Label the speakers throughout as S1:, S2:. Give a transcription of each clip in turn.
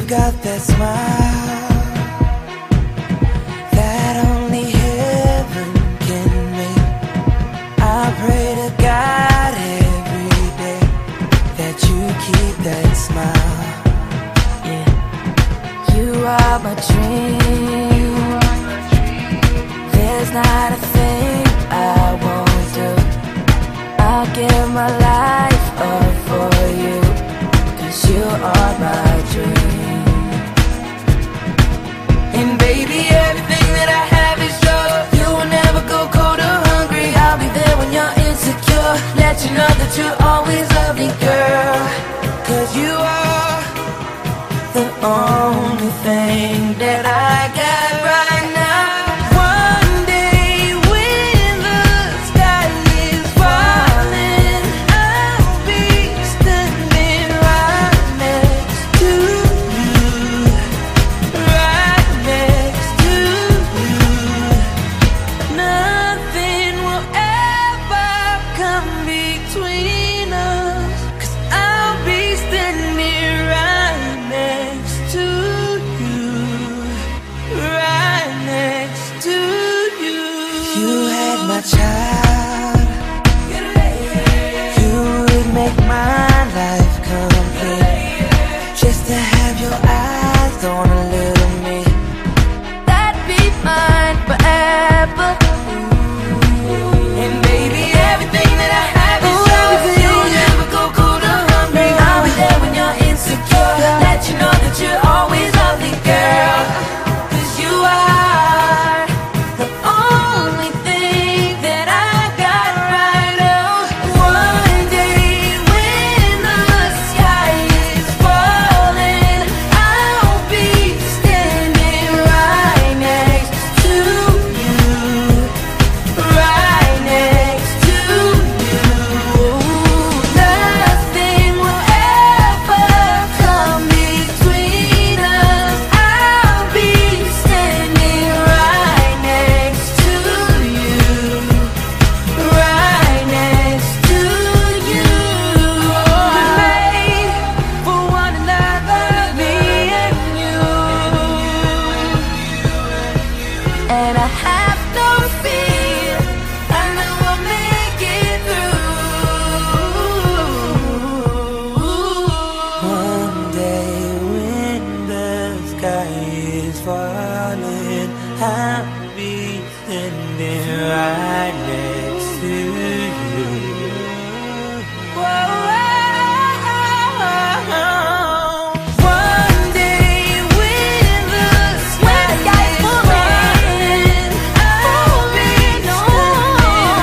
S1: got that smile that only heaven can make. I pray to God every day that you keep that smile. Yeah, you are my dream. There's not a thing I won't do. I'll give my life up for you, 'cause you are my dream. And baby, everything that I have is yours. You will never go cold or hungry. I'll be there when you're insecure. Let you know that you always love me, girl. 'Cause you are the only thing that I got right now. Child, you would make my life complete. Just to have your eyes on a little me, that'd be mine forever. And baby, everything that I have is yours. You'll never go cold or hungry. I'll be there when you're insecure. Let you know that you're always lovely, girl. 'Cause you are the only thing that I got right now. One day when the sky is falling, I'll be standing right next to you, right next to you. Nothing will ever come between us. I'll be standing right next to you, right next to you. We're made for one another, me and you. And I have no fear, I know I'll make it through. One day when the sky is falling, I'll be standing right next to you. Whoa. One day when the sky is falling, I'll be standing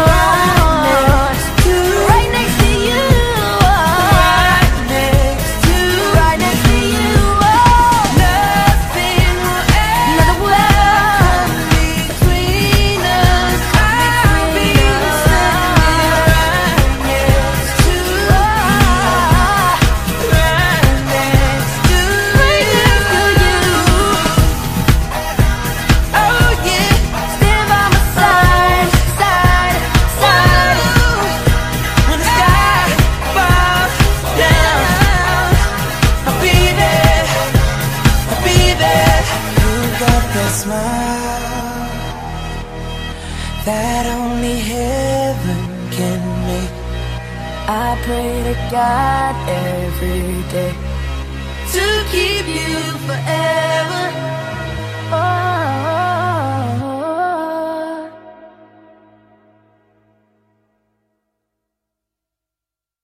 S1: right next to you, right next to you. Nothing will ever come between us. I'll be standing right next to you, right next to you. Oh yeah, stand by my side, side, side. When the sky falls down, I'll be there, I'll be there. You got that smile that only heaven can make. I pray to God every day to keep you forever.